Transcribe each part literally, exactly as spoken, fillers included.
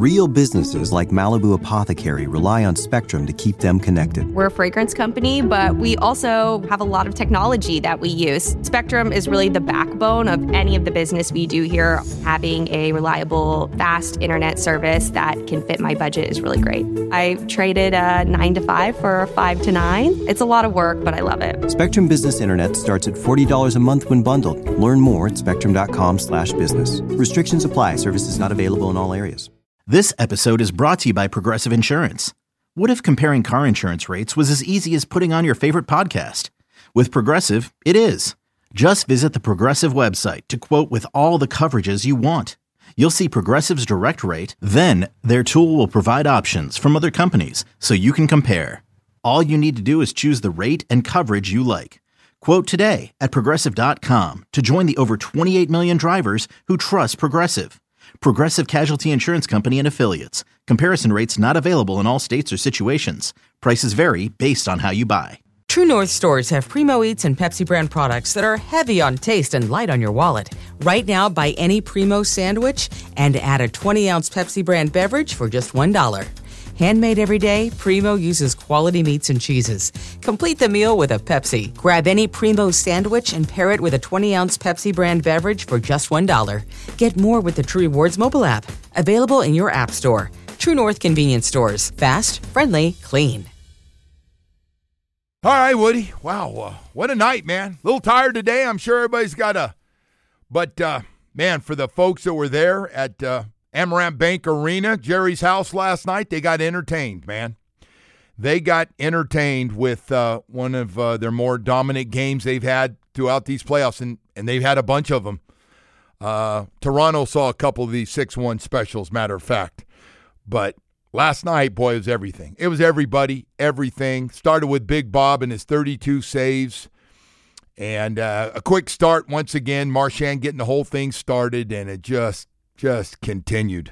Real businesses like Malibu Apothecary rely on Spectrum to keep them connected. We're a fragrance company, but we also have a lot of technology that we use. Spectrum is really the backbone of any of the business we do here. Having a reliable, fast internet service that can fit my budget is really great. I traded a nine to five for a five to nine. It's a lot of work, but I love it. Spectrum Business Internet starts at forty dollars a month when bundled. Learn more at spectrum.com slash business. Restrictions apply. Services not available in all areas. This episode is brought to you by Progressive Insurance. What if comparing car insurance rates was as easy as putting on your favorite podcast? With Progressive, it is. Just visit the Progressive website to quote with all the coverages you want. You'll see Progressive's direct rate, then their tool will provide options from other companies so you can compare. All you need to do is choose the rate and coverage you like. Quote today at progressive dot com to join the over twenty-eight million drivers who trust Progressive. Progressive Casualty Insurance Company and Affiliates. Comparison rates not available in all states or situations. Prices vary based on how you buy. True North stores have Primo Eats and Pepsi brand products that are heavy on taste and light on your wallet. Right now, buy any Primo sandwich and add a twenty ounce Pepsi brand beverage for just one dollar. Handmade every day, Primo uses quality meats and cheeses. Complete the meal with a Pepsi. Grab any Primo sandwich and pair it with a twenty ounce Pepsi brand beverage for just one dollar. Get more with the True Rewards mobile app. Available in your app store. True North convenience stores. Fast, friendly, clean. All right, Woody. Wow, uh, what a night, man. A little tired today. I'm sure everybody's got a... But, uh, man, for the folks that were there at... Uh, Amaranth Bank Arena, Jerry's house last night, they got entertained, man. They got entertained with uh, one of uh, their more dominant games they've had throughout these playoffs, and, and they've had a bunch of them. Uh, Toronto saw a couple of these six one specials, matter of fact. But last night, boy, it was everything. It was everybody, everything. Started with Big Bob and his thirty-two saves. And uh, a quick start once again, Marchand getting the whole thing started, and it just... Just continued.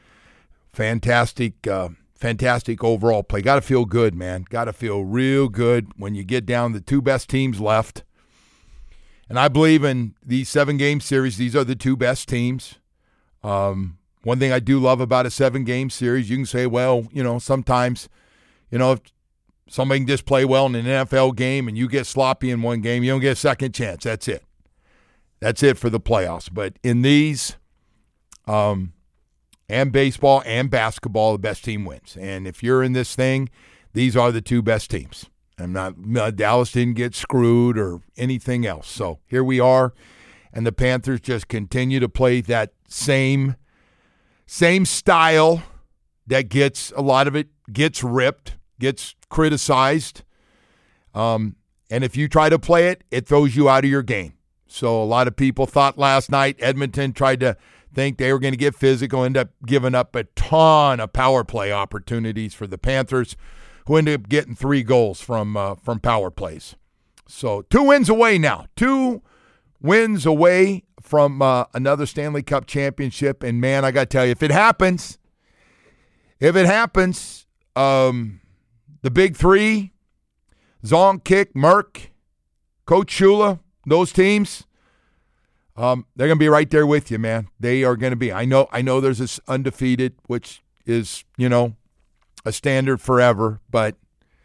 Fantastic, uh, fantastic overall play. Got to feel good, man. Got to feel real good when you get down the two best teams left. And I believe in these seven-game series, these are the two best teams. Um, one thing I do love about a seven-game series, you can say, well, you know, sometimes, you know, if somebody can just play well in an N F L game and you get sloppy in one game, you don't get a second chance. That's it. That's it for the playoffs. But in these... Um, and baseball and basketball, the best team wins. And if you're in this thing, these are the two best teams. I'm not, uh, Dallas didn't get screwed or anything else. So here we are, and the Panthers just continue to play that same, same style that gets, a lot of it gets ripped, gets criticized. Um, and if you try to play it, it throws you out of your game. So a lot of people thought last night Edmonton tried to think they were going to get physical, end up giving up a ton of power play opportunities for the Panthers, who ended up getting three goals from uh, from power plays. So two wins away now. Two wins away from uh, another Stanley Cup championship. And, man, I got to tell you, if it happens, if it happens, um, the big three, Zonk, Kick, Merck, Coach Shula, those teams, Um, they're going to be right there with you, man. They are going to be. I know I know there's this undefeated, which is, you know, a standard forever, but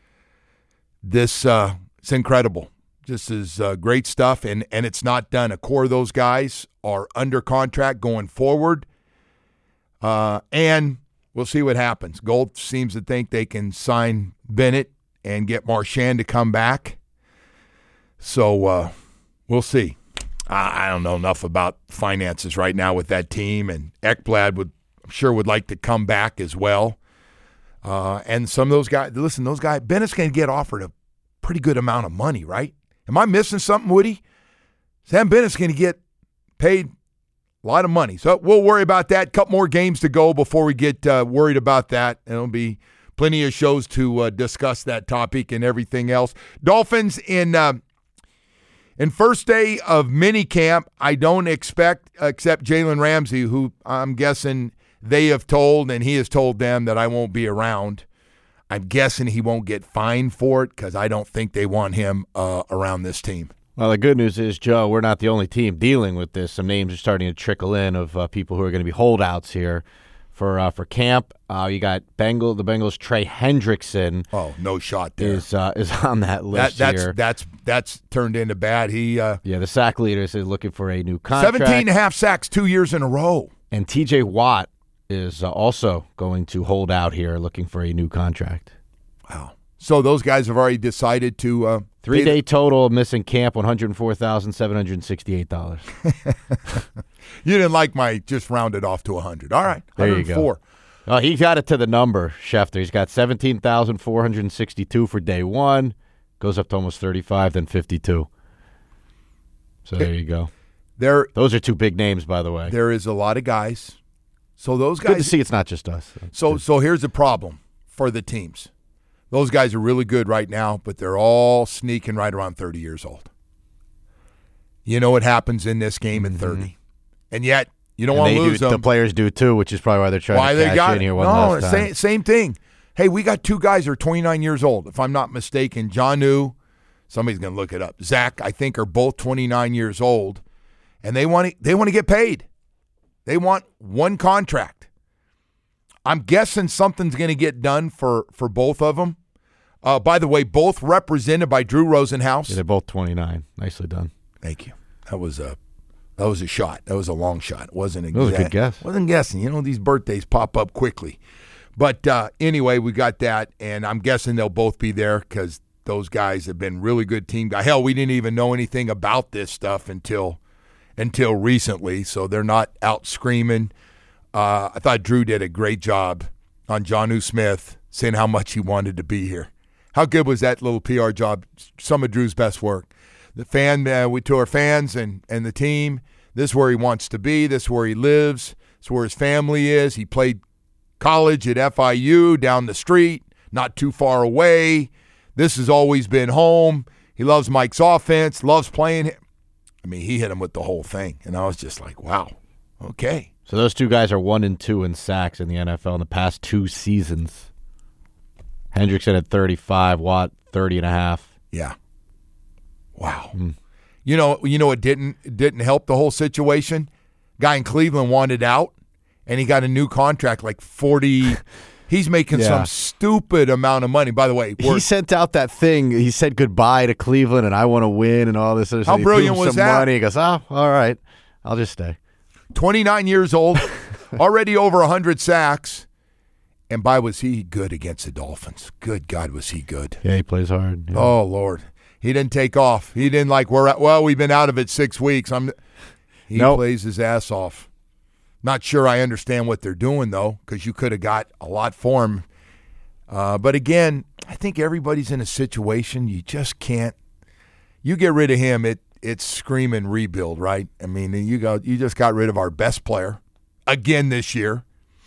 this, uh, it's incredible. This is uh, great stuff, and, and it's not done. A core of those guys are under contract going forward, uh, and we'll see what happens. Gold seems to think they can sign Bennett and get Marchand to come back, so uh, we'll see. I don't know enough about finances right now with that team, and Ekblad would, I'm sure, would like to come back as well. Uh, and some of those guys, listen, those guys, Bennett's going to get offered a pretty good amount of money, right? Am I missing something, Woody? Sam Bennett's going to get paid a lot of money. So we'll worry about that. A couple more games to go before we get uh, worried about that. And there'll be plenty of shows to uh, discuss that topic and everything else. Dolphins in uh, in first day of mini camp, I don't expect, except Jalen Ramsey, who I'm guessing they have told, and he has told them that I won't be around. I'm guessing he won't get fined for it because I don't think they want him uh, around this team. Well, the good news is, Joe, we're not the only team dealing with this. Some names are starting to trickle in of uh, people who are going to be holdouts here for uh, for camp. Uh, you got Bengal, the Bengals. Trey Hendrickson. Oh, no shot there. Is uh, is on that list that, that's, here. That's that's turned into bad. He uh, yeah, the sack leader is looking for a new contract. seventeen and a half sacks two years in a row. And T J Watt is uh, also going to hold out here, looking for a new contract. Wow. So those guys have already decided to uh, three day total missing camp, one hundred four thousand seven hundred sixty eight dollars. You didn't like my just rounded off to one hundred. All right, there one hundred four. You go. Oh, he got it to the number, Schefter. He's got seventeen thousand four hundred sixty two for day one. Goes up to almost thirty five, then fifty two. So there you go. There, those are two big names, by the way. There is a lot of guys. So those guys. Good to see it's not just us. So so here's the problem for the teams. Those guys are really good right now, but they're all sneaking right around thirty years old. You know what happens in this game at thirty. Mm-hmm. And yet, you don't want to lose do, them. The players do too, which is probably why they're trying why to they cash got in it. here one no, last time. Same, same thing. Hey, we got two guys who are twenty-nine years old. If I'm not mistaken, Jonnu, somebody's going to look it up. Zach, I think, are both twenty-nine years old, and they want to, they want to get paid. They want one contract. I'm guessing something's going to get done for, for both of them. Uh, by the way, both represented by Drew Rosenhaus. Yeah, they're both twenty-nine. Nicely done. Thank you. That was a that was a shot. That was a long shot. It wasn't exact. That was a good guess. Wasn't guessing. You know, these birthdays pop up quickly. But uh, anyway, we got that, and I'm guessing they'll both be there because those guys have been really good team guys. Hell, we didn't even know anything about this stuff until until recently, so they're not out screaming. Uh, I thought Drew did a great job on Jonnu Smith, saying how much he wanted to be here. How good was that little P R job? Some of Drew's best work. The fan, uh, we to our fans and, and the team, this is where he wants to be. This is where he lives. This is where his family is. He played college at F I U down the street, not too far away. This has always been home. He loves Mike's offense, loves playing him. I mean, he hit him with the whole thing. And I was just like, wow, okay. So those two guys are one and two in sacks in the N F L in the past two seasons. Hendrickson at thirty-five, Watt thirty and a half. Yeah. Wow. Mm. You know, you know it didn't it didn't help the whole situation? Guy in Cleveland wanted out, and he got a new contract like forty. He's making yeah. some stupid amount of money. By the way, he sent out that thing. He said goodbye to Cleveland, and I want to win, and all this. How he brilliant was some that? Money. He goes, oh, all right, I'll just stay. twenty-nine years old, already over one hundred sacks. And by was he good against the Dolphins. Good God, was he good. Yeah, he plays hard. Yeah. Oh, Lord. He didn't take off. He didn't like, we're at, well, we've been out of it six weeks. I'm. He nope. plays his ass off. Not sure I understand what they're doing, though, because you could have got a lot for him. Uh, but, again, I think everybody's in a situation you just can't. You get rid of him, it it's screaming rebuild, right? I mean, you got you just got rid of our best player again this year.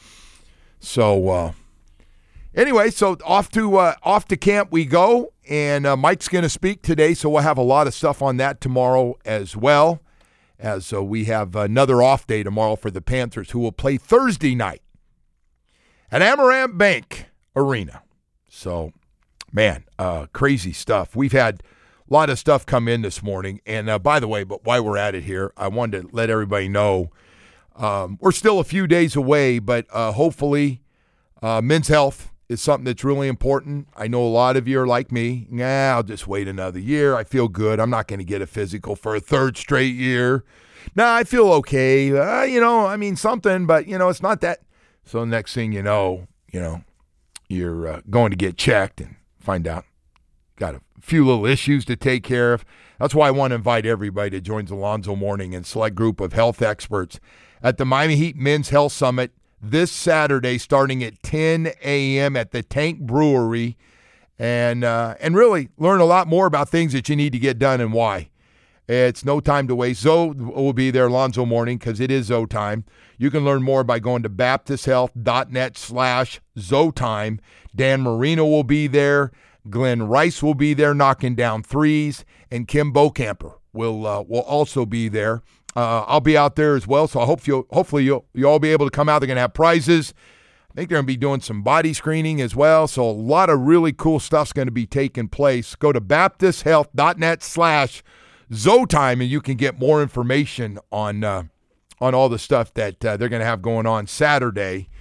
So, uh, anyway, so off to uh, off to camp we go, and uh, Mike's going to speak today, so we'll have a lot of stuff on that tomorrow as well, as uh, we have another off day tomorrow for the Panthers, who will play Thursday night at Amaranth Bank Arena. So, man, uh, crazy stuff. We've had a lot of stuff come in this morning, and uh, by the way, but while we're at it here, I wanted to let everybody know Um, we're still a few days away, but uh, hopefully uh, men's health is something that's really important. I know a lot of you are like me. Nah, I'll just wait another year. I feel good. I'm not going to get a physical for a third straight year. Nah, I feel okay. Uh, you know, I mean something, but, you know, it's not that. So next thing you know, you know, you're uh, going to get checked and find out. Got a few little issues to take care of. That's why I want to invite everybody to join the Alonzo Morning and select group of health experts at the Miami Heat Men's Health Summit this Saturday starting at ten a.m. at the Tank Brewery, and uh, and really learn a lot more about things that you need to get done and why. It's no time to waste. Zoe will be there, Alonzo Morning, because it is Zoe time. You can learn more by going to baptisthealth.net slash Zoe time. Dan Marino will be there. Glenn Rice will be there knocking down threes, and Kim Bocamper will uh, will also be there. Uh, I'll be out there as well, so I hope you hopefully you'll you all be able to come out. They're going to have prizes. I think they're going to be doing some body screening as well, so a lot of really cool stuff's going to be taking place. Go to baptisthealth.net slash Zotime, and you can get more information on uh, on all the stuff that uh, they're going to have going on Saturday.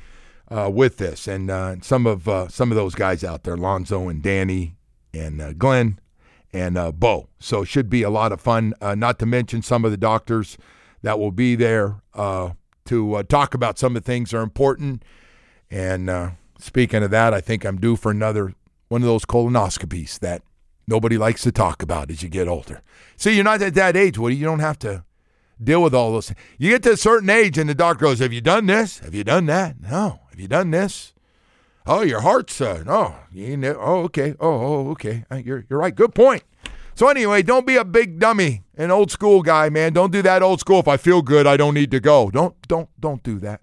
uh, with this. And uh, some of uh, some of those guys out there, Lonzo and Danny and uh, Glenn and uh, Bo. So it should be a lot of fun, uh, not to mention some of the doctors that will be there uh, to uh, talk about some of the things that are important. And uh, speaking of that, I think I'm due for another one of those colonoscopies that nobody likes to talk about as you get older. See, you're not at that age, Woody. You don't have to deal with all those. You get to a certain age and the doctor goes, have you done this? Have you done that? No. Have you done this? Oh, your heart's, uh, no. You know, oh, okay. Oh, oh, okay. You're, you're right. Good point. So anyway, don't be a big dummy, an old school guy, man. Don't do that old school. If I feel good, I don't need to go. Don't, don't, don't do that.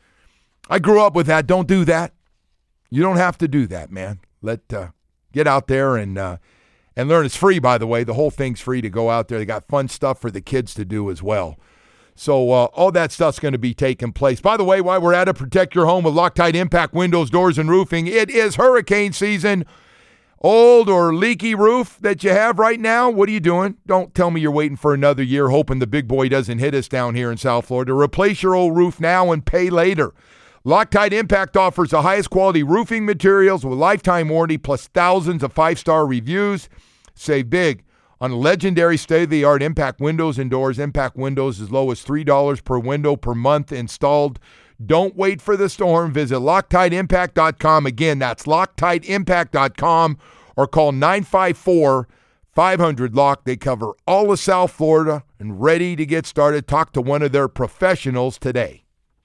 I grew up with that. Don't do that. You don't have to do that, man. Let, uh, get out there and, uh, and learn. It's free, by the way. The whole thing's free to go out there. They got fun stuff for the kids to do as well. So uh, all that stuff's going to be taking place. By the way, while we're at it, protect your home with Loctite Impact Windows, Doors, and Roofing. It is hurricane season. Old or leaky roof that you have right now, what are you doing? Don't tell me you're waiting for another year hoping the big boy doesn't hit us down here in South Florida. Replace your old roof now and pay later. Loctite Impact offers the highest quality roofing materials with lifetime warranty plus thousands of five-star reviews. Save big on legendary state-of-the-art Impact windows and doors. Impact windows as low as three dollars per window per month installed. Don't wait for the storm. Visit Loctite Impact dot com. Again, that's Loctite Impact dot com or call nine five four, five hundred, L O C K. They cover all of South Florida and ready to get started. Talk to one of their professionals today.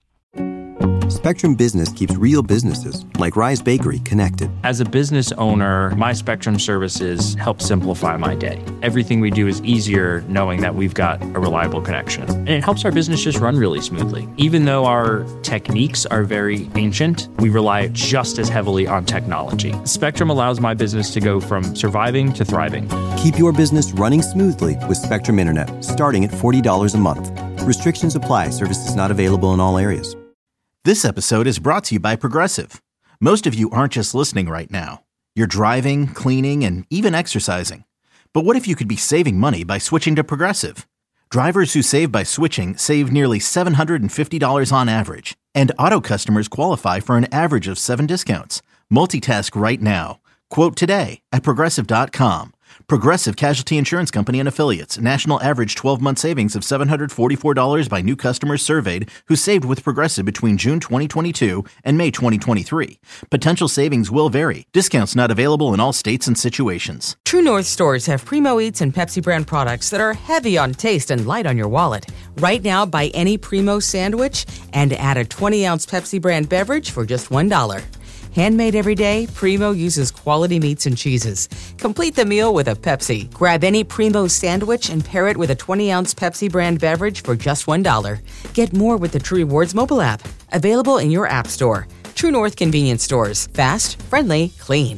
Spectrum Business keeps real businesses, like Rise Bakery, connected. As a business owner, my Spectrum services help simplify my day. Everything we do is easier knowing that we've got a reliable connection. And it helps our business just run really smoothly. Even though our techniques are very ancient, we rely just as heavily on technology. Spectrum allows my business to go from surviving to thriving. Keep your business running smoothly with Spectrum Internet, starting at forty dollars a month. Restrictions apply. Services not available in all areas. This episode is brought to you by Progressive. Most of you aren't just listening right now. You're driving, cleaning, and even exercising. But what if you could be saving money by switching to Progressive? Drivers who save by switching save nearly seven hundred fifty dollars on average. And auto customers qualify for an average of seven discounts. Multitask right now. Quote today at Progressive dot com. Progressive Casualty Insurance Company and Affiliates. National average twelve-month savings of seven hundred forty-four dollars by new customers surveyed who saved with Progressive between June twenty twenty-two and May twenty twenty-three. Potential savings will vary. Discounts not available in all states and situations. True North stores have Primo Eats and Pepsi brand products that are heavy on taste and light on your wallet. Right now, buy any Primo sandwich and add a twenty-ounce Pepsi brand beverage for just one dollar. Handmade every day, Primo uses quality meats and cheeses. Complete the meal with a Pepsi. Grab any Primo sandwich and pair it with a twenty-ounce Pepsi brand beverage for just one dollar. Get more with the True Rewards mobile app. Available in your app store. True North Convenience Stores. Fast, friendly, clean.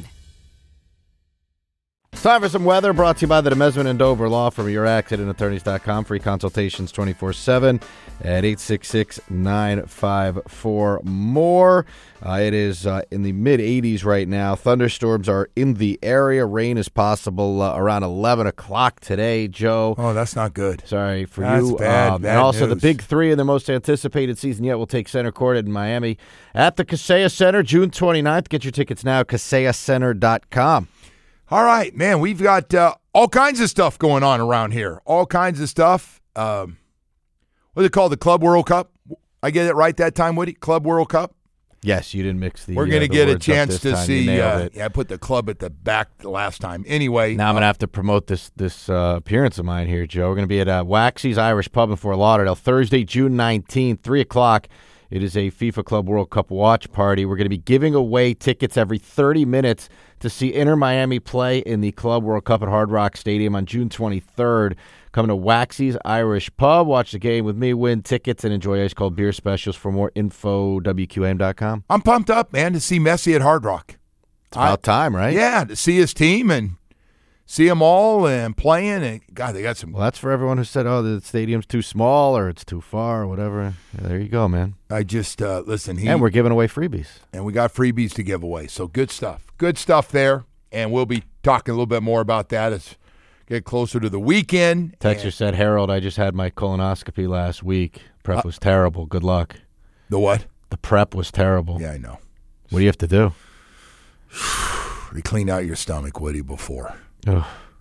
Time for some weather, brought to you by the Demesman and Dover Law Firm, your accident attorneys dot com. Free consultations twenty-four seven at eight six six, nine five four, more. Uh, it is uh, in the mid eighties right now. Thunderstorms are in the area. Rain is possible uh, around eleven o'clock today, Joe. Oh, that's not good. Sorry for that's you. Bad, um, bad and also news. the big three in the most anticipated season yet will take center court in Miami at the Kaseya Center, June twenty-ninth. Get your tickets now, Kaseya Center dot com. All right, man, we've got uh, all kinds of stuff going on around here. All kinds of stuff. Um, what do they call the Club World Cup? I get it right that time, Woody? Club World Cup? Yes, you didn't mix the We're going to uh, get a words up chance this to time. You see. nailed Uh, it. yeah, I put the club at the back the last time. Anyway. Now I'm going to uh, have to promote this this uh, appearance of mine here, Joe. We're going to be at uh, Waxy's Irish Pub in Fort Lauderdale Thursday, June nineteenth, three o'clock. It is a FIFA Club World Cup watch party. We're going to be giving away tickets every thirty minutes to see Inter Miami play in the Club World Cup at Hard Rock Stadium on June twenty-third. Come to Waxy's Irish Pub, watch the game with me, win tickets, and enjoy ice cold beer specials. For more info, W Q A M dot com. I'm pumped up, man, to see Messi at Hard Rock. It's about I, time, right? Yeah, to see his team and see them all and playing. And God, they got some. Well, that's for everyone who said, oh, the stadium's too small or it's too far or whatever. Yeah, there you go, man. I just, uh, listen. He, and we're giving away freebies. And we got freebies to give away. So good stuff. Good stuff there. And we'll be talking a little bit more about that as we get closer to the weekend. Texter and said, Harold, I just had my colonoscopy last week. Prep was uh, terrible. Good luck. The what? The prep was terrible. Yeah, I know. What do you have to do? You clean out your stomach, Woody, before. Ugh.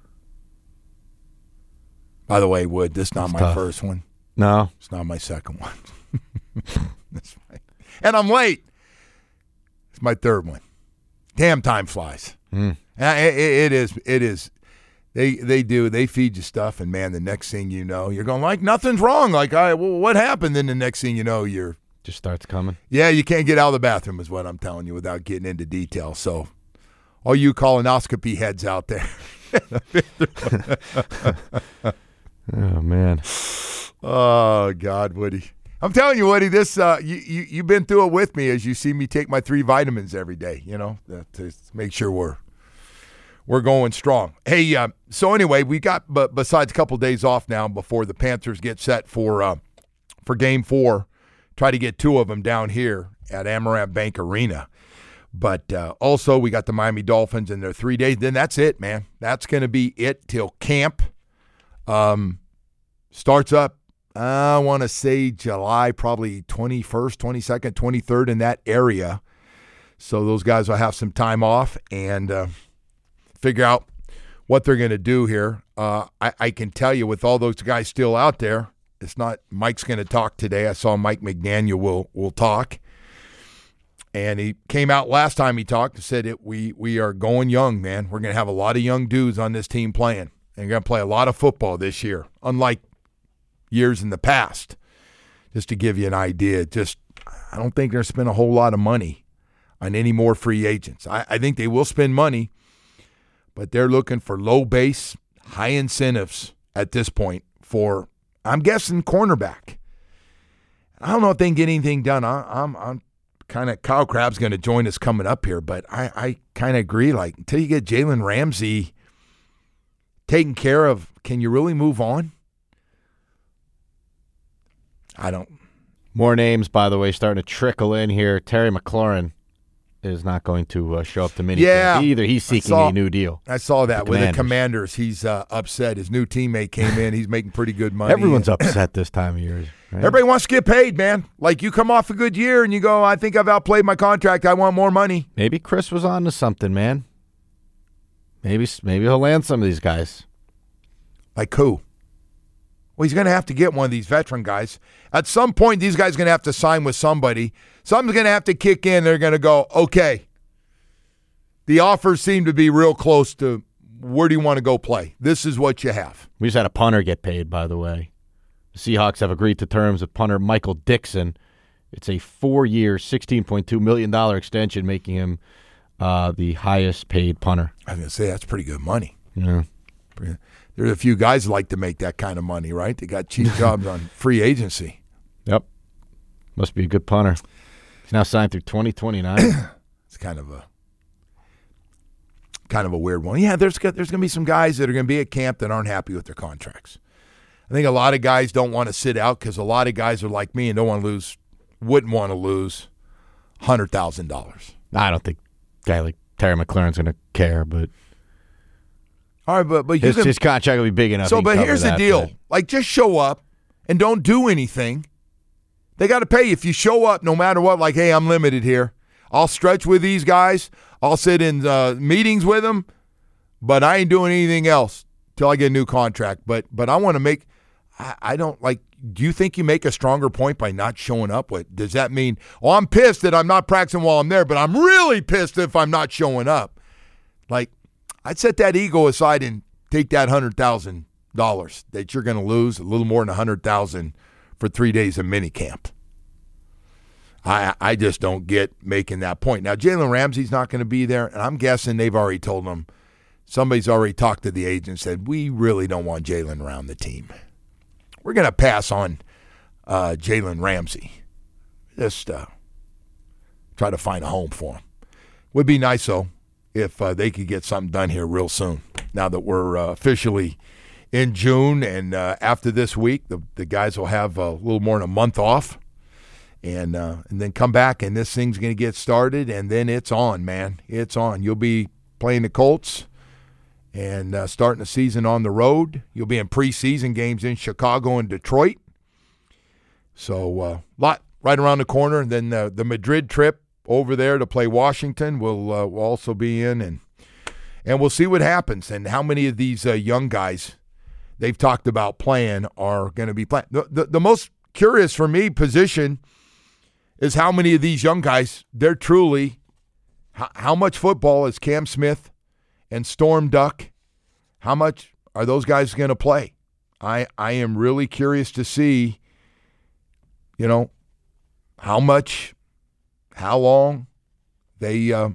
By the way, Wood, this is not It's my tough. first one. No. It's not my second one. That's right. And I'm late. It's my third one. Damn, time flies. Mm. And it, it, it is. It is. They they do. They feed you stuff, and man, the next thing you know, you're going like nothing's wrong. Like, I well, what happened? Then the next thing you know, you're Just starts coming. yeah, you can't get out of the bathroom, is what I'm telling you, without getting into detail. So, all you colonoscopy heads out there. Oh, man. Oh, God, Woody. I'm telling you, Woody, this uh, you, you, you've been through it with me as you see me take my three vitamins every day, you know, to make sure we're we're going strong. Hey, uh, so anyway, we got, but besides a couple days off now before the Panthers get set for uh, for game four, try to get two of them down here at Amaranth Bank Arena. But uh, also we got the Miami Dolphins in their three days. Then that's it, man. That's going to be it till camp. Um, starts up, I want to say July, probably twenty-first, twenty-second, twenty-third in that area. So those guys will have some time off and uh, figure out what they're going to do here. Uh, I, I can tell you with all those guys still out there, it's not Mike's going to talk today. I saw Mike McDaniel will will talk. And he came out last time he talked and said it, we, we are going young, man. We're going to have a lot of young dudes on this team playing. They're going to play a lot of football this year, unlike years in the past. Just to give you an idea, just I don't think they're going to spend a whole lot of money on any more free agents. I, I think they will spend money, but they're looking for low base, high incentives at this point for, I'm guessing, cornerback. I don't know if they can get anything done. I, I'm, I'm kind of, Kyle Crabb's going to join us coming up here, but I, I kind of agree. Like, until you get Jalen Ramsey taken care of, can you really move on? I don't. More names, by the way, starting to trickle in here. Terry McLaurin is not going to uh, show up to minicamp yeah, either. He's seeking saw, a new deal. I saw that the with the Commanders. Commanders. He's uh, upset. His new teammate came in. He's making pretty good money. Everyone's upset this time of year. Right? Everybody wants to get paid, man. Like, you come off a good year and you go, I think I've outplayed my contract. I want more money. Maybe Chris was on to something, man. Maybe maybe he'll land some of these guys. Like who? Well, he's going to have to get one of these veteran guys. At some point, these guys are going to have to sign with somebody. Something's going to have to kick in. They're going to go, okay, the offers seem to be real close to where do you want to go play? This is what you have. We just had a punter get paid, by the way. The Seahawks have agreed to terms with punter Michael Dixon. It's a four-year, sixteen point two million dollars extension, making him uh, the highest-paid punter. I was going to say, that's pretty good money. Yeah. There's a few guys that like to make that kind of money, right? They got cheap jobs on free agency. Yep. Must be a good punter. He's now signed through twenty twenty-nine. It's kind of a kind of a weird one. Yeah, there's there's going to be some guys that are going to be at camp that aren't happy with their contracts. I think a lot of guys don't want to sit out because a lot of guys are like me and don't want to lose, wouldn't want to lose one hundred thousand dollars. I don't think a guy like Terry McLaurin's going to care, but all right, but but you his, can, his contract will be big enough. So, he can but cover here's the that, deal: but- like, just show up and don't do anything. They got to pay you if you show up, no matter what. Like, hey, I'm limited here. I'll stretch with these guys. I'll sit in uh, meetings with them, but I ain't doing anything else till I get a new contract. But but I want to make. I, I don't like. Do you think you make a stronger point by not showing up? What does that mean? Oh, I'm pissed that I'm not practicing while I'm there, but I'm really pissed if I'm not showing up. Like, I'd set that ego aside and take that hundred thousand dollars that you're going to lose, a little more than a hundred thousand for three days of minicamp. I I just don't get making that point. Now, Jalen Ramsey's not going to be there, and I'm guessing they've already told him. Somebody's already talked to the agent and said, we really don't want Jalen around the team. We're going to pass on uh, Jalen Ramsey. Just uh, try to find a home for him. Would be nice, though, if uh, they could get something done here real soon. Now that we're uh, officially in June, and uh, after this week, the, the guys will have a little more than a month off, and uh, and then come back, and this thing's going to get started, and then it's on, man. It's on. You'll be playing the Colts and uh, starting the season on the road. You'll be in preseason games in Chicago and Detroit. So a uh, lot right around the corner. And then the, the Madrid trip over there to play Washington will uh, will also be in, and and we'll see what happens and how many of these uh, young guys they've talked about playing are going to be playing. The, the, the most curious for me position is how many of these young guys, they're truly, how, how much football is Cam Smith and Storm Duck, how much are those guys going to play? I I am really curious to see, you know, how much, how long they uh,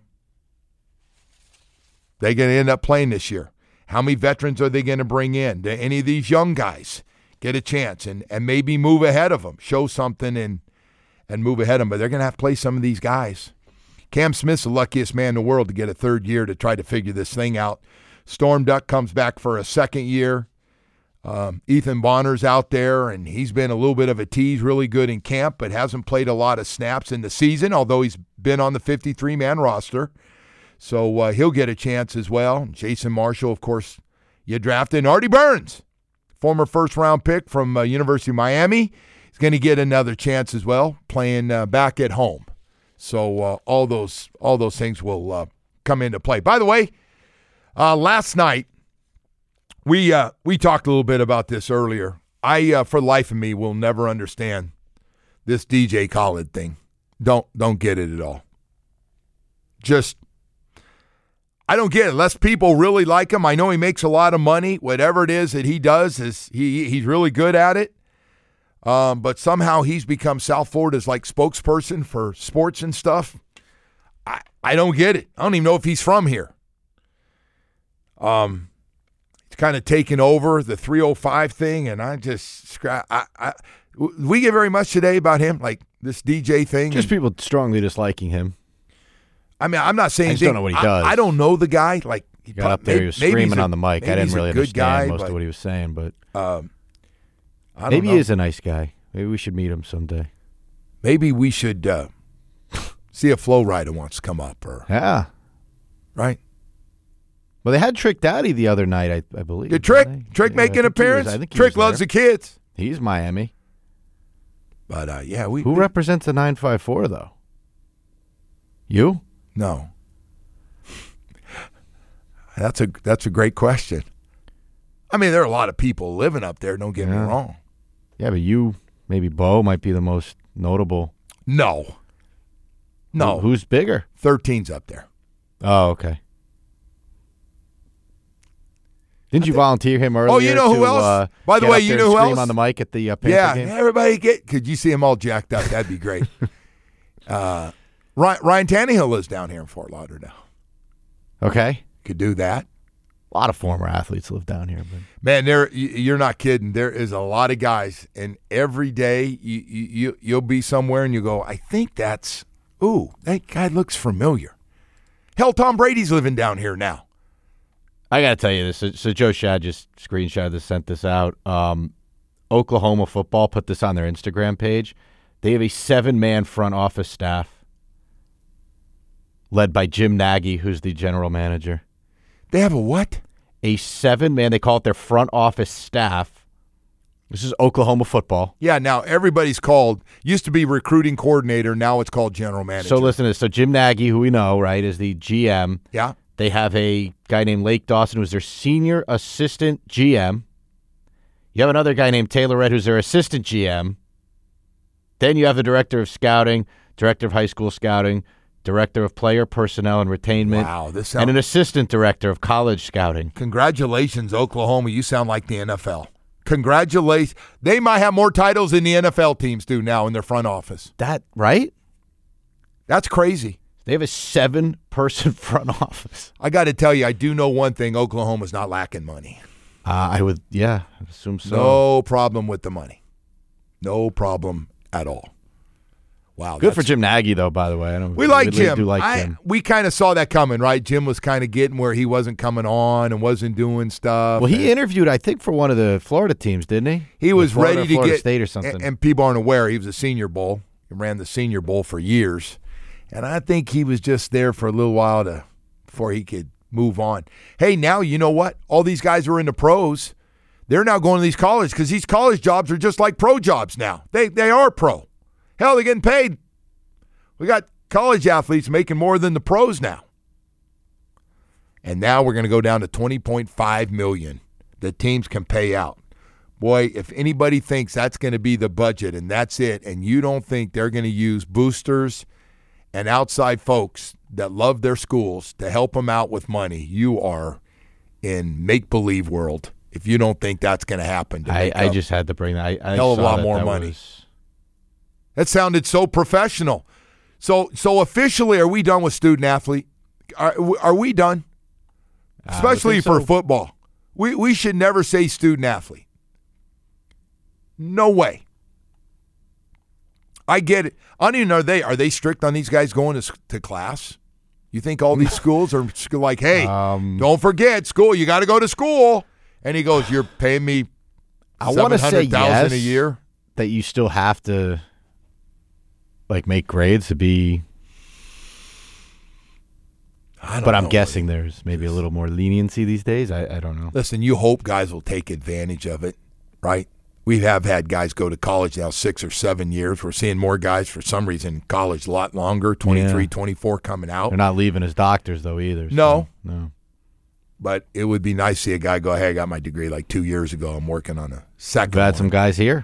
they going to end up playing this year. How many veterans are they going to bring in? Do any of these young guys get a chance and, and maybe move ahead of them, show something and and move ahead of them? But they're going to have to play some of these guys. Cam Smith's the luckiest man in the world to get a third year to try to figure this thing out. Storm Duck comes back for a second year. Um, Ethan Bonner's out there, and he's been a little bit of a tease, really good in camp, but hasn't played a lot of snaps in the season, although he's been on the fifty-three man roster. So uh, he'll get a chance as well. Jason Marshall, of course, you drafted. And Artie Burns, former first-round pick from uh, University of Miami, is going to get another chance as well, playing uh, back at home. So uh, all those all those things will uh, come into play. By the way, uh, last night, We uh, we talked a little bit about this earlier. I, uh, for the life of me, will never understand this D J Khaled thing. Don't don't get it at all. Just, I don't get it. Unless people really like him. I know he makes a lot of money. Whatever it is that he does, is he he's really good at it. Um, but somehow he's become South Florida's like spokesperson for sports and stuff. I I don't get it. I don't even know if he's from here. Um. Kind of taking over the three oh five thing, and I just I, I we get very much today about him, like this D J thing. Just and, people strongly disliking him. I mean, I'm not saying I just don't know what he does. I, I don't know the guy. Like he got up there, he was screaming a, on the mic. I didn't really understand guy, most but, of what he was saying, but um, I don't maybe know. he is a nice guy. Maybe we should meet him someday. Maybe we should uh, see if Flo Rida wants to come up, or yeah, right. Well, they had Trick Daddy the other night, I, I believe. Did Trick? They? Trick yeah, make an appearance? Was, Trick loves the kids. He's Miami. But, uh, yeah, we... Who we, represents the nine five four, though? You? No. That's a that's a great question. I mean, there are a lot of people living up there, don't get yeah. me wrong. Yeah, but you, maybe Bo, might be the most notable. No. No. Who, who's bigger? thirteen's up there. Oh, okay. Didn't you volunteer him earlier? Oh, you know to, who else? Uh, By the way, you know who else? On the mic at the uh, Panther yeah, game? everybody get. Could you see him all jacked up? That'd be great. uh, Ryan, Ryan Tannehill lives down here in Fort Lauderdale. Okay, could do that. A lot of former athletes live down here, but man, there you're not kidding. There is a lot of guys, and every day you you you'll be somewhere and you go, I think that's ooh, that guy looks familiar. Hell, Tom Brady's living down here now. I got to tell you this. So, so Joe Shad just screenshot this, sent this out. Um, Oklahoma football put this on their Instagram page. They have a seven-man front office staff led by Jim Nagy, who's the general manager. They have a what? A seven-man. They call it their front office staff. This is Oklahoma football. Yeah, now everybody's called, used to be recruiting coordinator, now it's called general manager. So listen to this. So Jim Nagy, who we know, right, is the G M. Yeah. They have a guy named Lake Dawson, who's their senior assistant G M. You have another guy named Taylor Red, who's their assistant G M. Then you have the director of scouting, director of high school scouting, director of player personnel and retainment, wow, this sounds- and an assistant director of college scouting. Congratulations, Oklahoma. You sound like the N F L. Congratulations. They might have more titles than the N F L teams do now in their front office. That, right? That's crazy. They have a seven-person front office. I got to tell you, I do know one thing. Oklahoma's not lacking money. Uh, I would, yeah, I assume so. No problem with the money. No problem at all. Wow. Good for Jim Nagy, though, by the way. I don't, we like really Jim. Do like I, Jim. We kind of saw that coming, right? Jim was kind of getting where he wasn't coming on and wasn't doing stuff. Well, he and, interviewed, I think, for one of the Florida teams, didn't he? He was Florida, ready to Florida get State or something. And, and people aren't aware, he was a Senior Bowl. He ran the Senior Bowl for years. And I think he was just there for a little while to before he could move on. Hey, now you know what? All these guys who are in the pros, they're now going to these colleges because these college jobs are just like pro jobs now. They they are pro. Hell, they're getting paid. We got college athletes making more than the pros now. And now we're going to go down to twenty point five million dollars that teams can pay out. Boy, if anybody thinks that's going to be the budget and that's it, and you don't think they're going to use boosters and outside folks that love their schools to help them out with money, you are in make-believe world if you don't think that's going to happen. To I, I just had to bring that. I, I hell of a saw lot that more that money. was- That sounded so professional. So so officially, are we done with student athlete? Are, are we done? Especially think for so. football. We we should never say student athlete. No way. I get it. I don't even know, are they are they strict on these guys going to, to class? You think all these schools are like, hey, Um, don't forget school. You got to go to school. And he goes, you're paying me I want to say seven hundred thousand dollars yes, a year. that you still have to like make grades to be. I don't But I'm know. guessing there's maybe a little more leniency these days. I, I don't know. Listen, you hope guys will take advantage of it, right? We have had guys go to college now six or seven years. We're seeing more guys for some reason in college a lot longer, twenty-three, Yeah. twenty-four coming out. They're not leaving as doctors though either. so, No. no. But it would be nice to see a guy go, hey, I got my degree like two years ago. I'm working on a second We've had one. some guys here.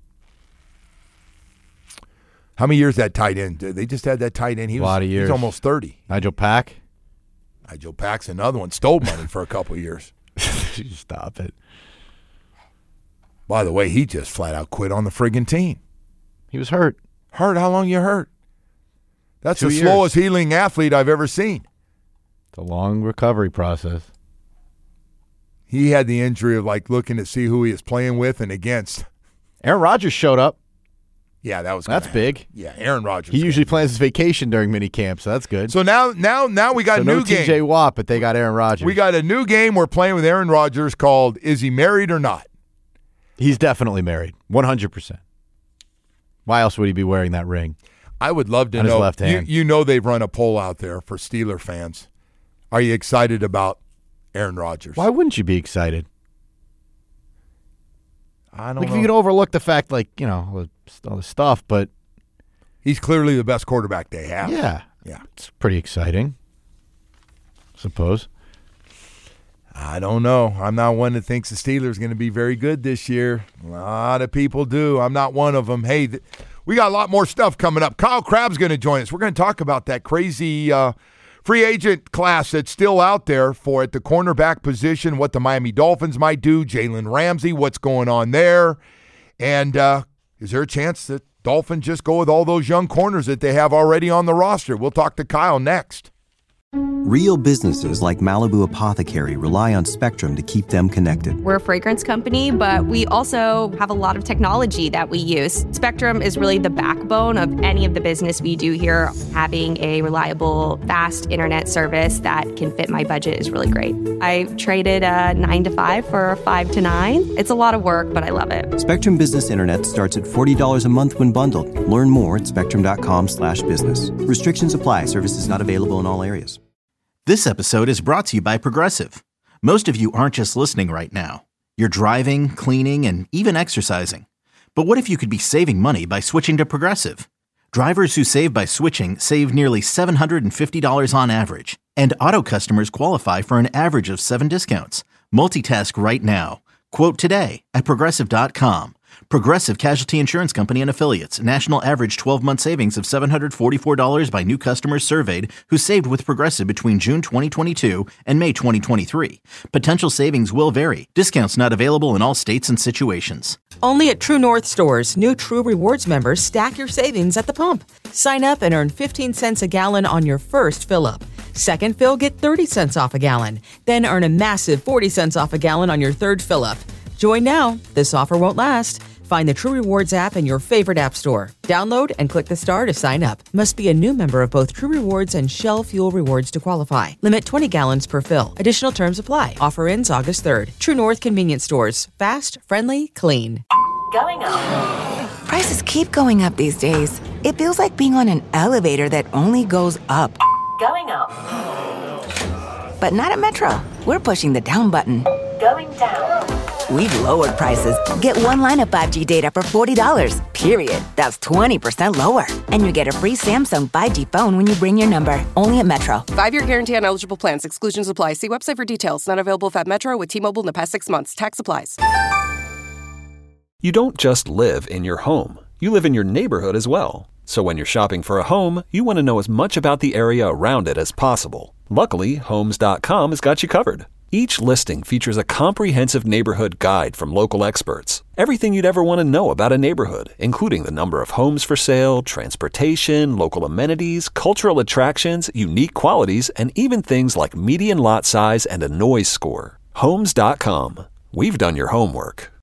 How many years that tight end? They just had that tight end. He A was, lot of He's years. almost thirty. Nigel Pack. Nigel Pack's another one. Stole money for a couple of years. Stop it. By the way, he just flat out quit on the friggin' team. He was hurt. Hurt? How long you hurt? That's Two the years. slowest healing athlete I've ever seen. It's a long recovery process. He had the injury of like looking to see who he is playing with and against. Aaron Rodgers showed up. Yeah, that was gonna That's happen. big. Yeah, Aaron Rodgers. He usually plans his vacation during mini camp, so that's good. So now, now, now we got So a no new T J game. Watt, but they got Aaron Rodgers. We got a new game we're playing with Aaron Rodgers called "Is He Married or Not?" He's definitely married, one hundred percent. Why else would he be wearing that ring? I would love to On his know. left you, hand. you know they've run a poll out there for Steeler fans. Are you excited about Aaron Rodgers? Why wouldn't you be excited? I don't Like, if know. you can overlook the fact, like, you know, all the- all the stuff, but He's clearly the best quarterback they have. yeah, Yeah. it's pretty exciting, I suppose. I don't know. I'm not one that thinks the Steelers are going to be very good this year. A lot of people do. I'm not one of them. Hey, th- we got a lot more stuff coming up. Kyle Crabb's going to join us. We're going to talk about that crazy uh, free agent class that's still out there for at the cornerback position, what the Miami Dolphins might do, Jalen Ramsey, what's going on there. And uh, is there a chance that Dolphins just go with all those young corners that they have already on the roster? We'll talk to Kyle next. Real businesses like Malibu Apothecary rely on Spectrum to keep them connected. We're a fragrance company, but we also have a lot of technology that we use. Spectrum is really the backbone of any of the business we do here. Having a reliable, fast internet service that can fit my budget is really great. I traded a nine to five for a five to nine. It's a lot of work, but I love it. Spectrum Business Internet starts at forty dollars a month when bundled. Learn more at spectrum.com slash business. Restrictions apply. Services not available in all areas. This episode is brought to you by Progressive. Most of you aren't just listening right now. You're driving, cleaning, and even exercising. But what if you could be saving money by switching to Progressive? Drivers who save by switching save nearly seven hundred fifty dollars on average. And auto customers qualify for an average of seven discounts. Multitask right now. Quote today at Progressive dot com. Progressive Casualty Insurance Company and Affiliates. National average twelve-month savings of seven hundred forty-four dollars by new customers surveyed who saved with Progressive between June twenty twenty-two and May twenty twenty-three. Potential savings will vary. Discounts not available in all states and situations. Only at True North stores, new True Rewards members stack your savings at the pump. Sign up and earn fifteen cents a gallon on your first fill-up. Second fill, get thirty cents off a gallon. Then earn a massive forty cents off a gallon on your third fill-up. Join now. This offer won't last. Find the True Rewards app in your favorite app store. Download and click the star to sign up. Must be a new member of both True Rewards and Shell Fuel Rewards to qualify. Limit twenty gallons per fill. Additional terms apply. Offer ends August third. True North Convenience Stores. Fast, friendly, clean. Going up. Prices keep going up these days. It feels like being on an elevator that only goes up. Going up. But not at Metro. We're pushing the down button. Going down. we've lowered prices. Get one line of five G data for forty dollars, period. That's twenty percent lower. And you get a free Samsung five G phone when you bring your number. Only at Metro. Five-year guarantee on eligible plans. Exclusions apply. See website for details. Not available at Metro with T-Mobile in the past six months. Tax applies. You don't just live in your home. You live in your neighborhood as well. So when you're shopping for a home, you want to know as much about the area around it as possible. Luckily, Homes dot com has got you covered. Each listing features a comprehensive neighborhood guide from local experts. Everything you'd ever want to know about a neighborhood, including the number of homes for sale, transportation, local amenities, cultural attractions, unique qualities, and even things like median lot size and a noise score. Homes dot com. We've done your homework.